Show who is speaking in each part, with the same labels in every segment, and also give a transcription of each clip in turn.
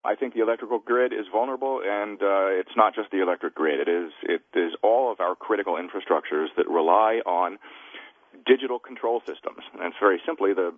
Speaker 1: I think the electrical grid is vulnerable, and it's not just the electric grid. It is all of our critical infrastructures that rely on digital control systems. And it's very simply the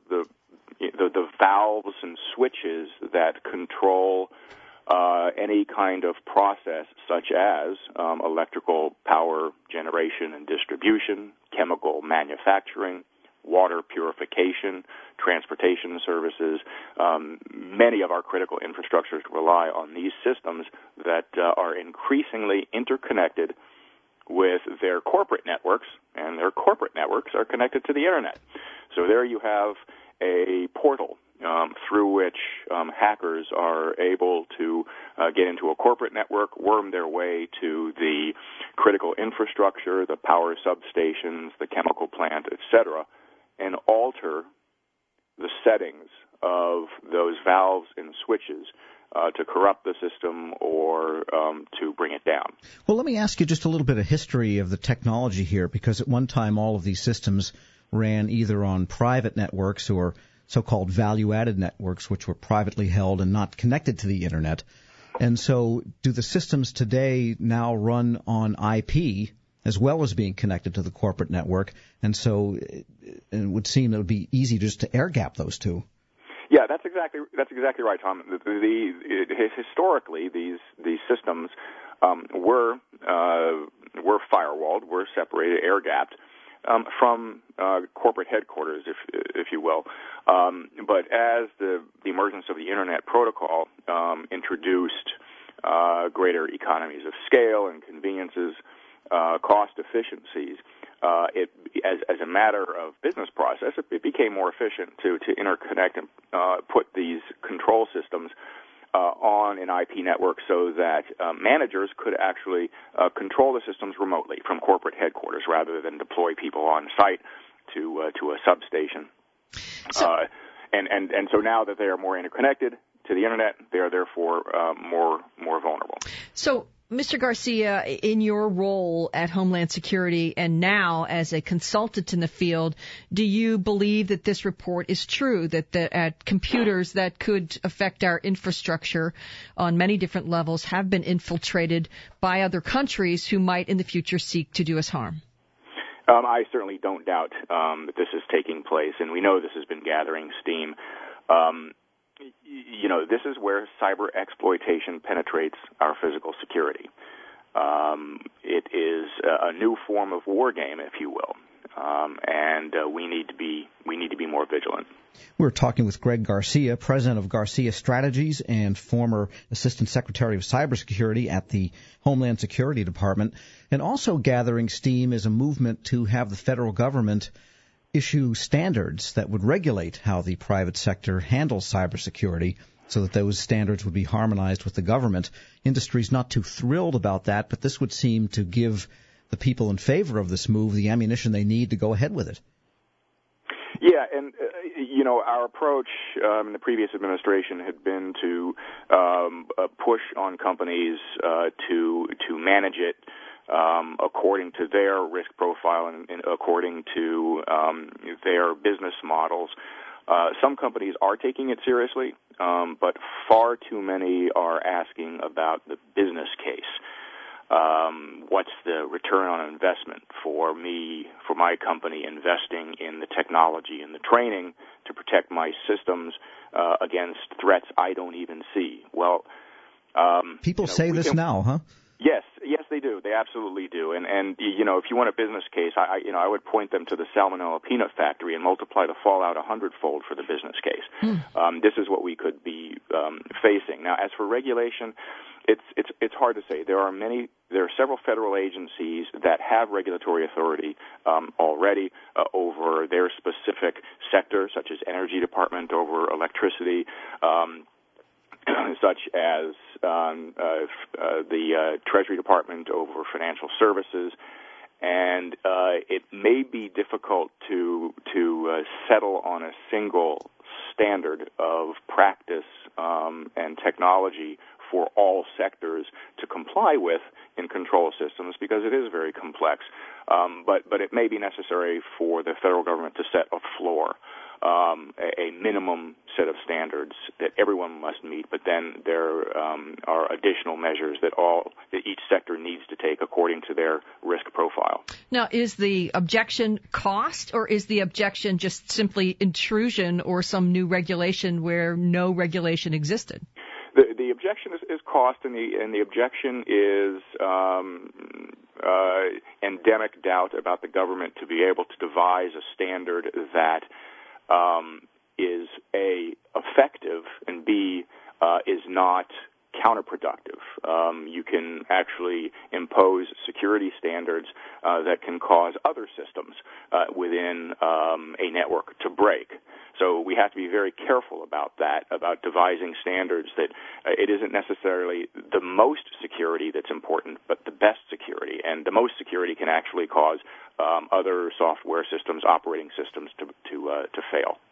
Speaker 1: valves and switches that control any kind of process, such as electrical power generation and distribution, chemical manufacturing, water purification, transportation services. Many of our critical infrastructures rely on these systems that are increasingly interconnected with their corporate networks, and their corporate networks are connected to the Internet. So there you have a portal through which hackers are able to get into a corporate network, worm their way to the critical infrastructure, the power substations, the chemical plant, etc., and alter the settings of those valves and switches to corrupt the system or to bring it down.
Speaker 2: Well, let me ask you just a little bit of history of the technology here, because at one time all of these systems ran either on private networks or so-called value-added networks, which were privately held and not connected to the Internet. And so do the systems today now run on IP as well as being connected to the corporate network? And so it would seem it would be easy just to air-gap those two.
Speaker 1: Yeah, that's exactly right, Tom. Historically, these systems were firewalled, were separated, air-gapped from corporate headquarters, if you will. But as the emergence of the Internet Protocol introduced greater economies of scale and conveniences, cost efficiencies, as a matter of business process, it became more efficient to interconnect and put these control systems on an IP network so that managers could actually control the systems remotely from corporate headquarters rather than deploy people on site to a substation. And so now that they are more interconnected to the Internet, they are therefore more vulnerable.
Speaker 3: So, Mr. Garcia, in your role at Homeland Security and now as a consultant in the field, do you believe that this report is true, that computers that could affect our infrastructure on many different levels have been infiltrated by other countries who might in the future seek to do us harm?
Speaker 1: I certainly don't doubt that this is taking place, and we know this has been gathering steam. This is where cyber exploitation penetrates our physical security. It is a new form of war game, if you will, and we need to be more vigilant.
Speaker 2: We're talking with Greg Garcia, president of Garcia Strategies and former Assistant Secretary of Cybersecurity at the Homeland Security Department. And also gathering steam is a movement to have the federal government issue standards that would regulate how the private sector handles cybersecurity so that those standards would be harmonized with the government. Industry's not too thrilled about that, but this would seem to give the people in favor of this move the ammunition they need to go ahead with it.
Speaker 1: Yeah, and our approach in the previous administration had been to push on companies to manage it according to their risk profile and according to their business models. Some companies are taking it seriously, but far too many are asking about the business case. What's the return on investment for me, for my company, investing in the technology and the training to protect my systems against threats I don't even see? Well,
Speaker 2: people say this now, huh?
Speaker 1: Yes, they do. They absolutely do. And if you want a business case, I would point them to the Salmonella Peanut Factory and multiply the fallout 100-fold for the business case. This is what we could be facing. Now, as for regulation, it's hard to say. There are several federal agencies that have regulatory authority already over their specific sector, such as Energy Department over electricity, such as the Treasury Department over financial services, and it may be difficult to settle on a single standard of practice and technology for all sectors to comply with in control systems, because it is very complex. But it may be necessary for the federal government to set a floor. a minimum set of standards that everyone must meet, but then there are additional measures that each sector needs to take according to their risk profile.
Speaker 3: Now, is the objection cost, or is the objection just simply intrusion or some new regulation where no regulation existed?
Speaker 1: The objection is cost, and the objection is endemic doubt about the government to be able to devise a standard that is A, effective, and B, is not counterproductive. You can actually impose security standards that can cause other systems within a network to break. So we have to be very careful about that, about devising standards that it isn't necessarily the most security that's important, but the best security. And the most security can actually cause other software systems, operating systems to fail.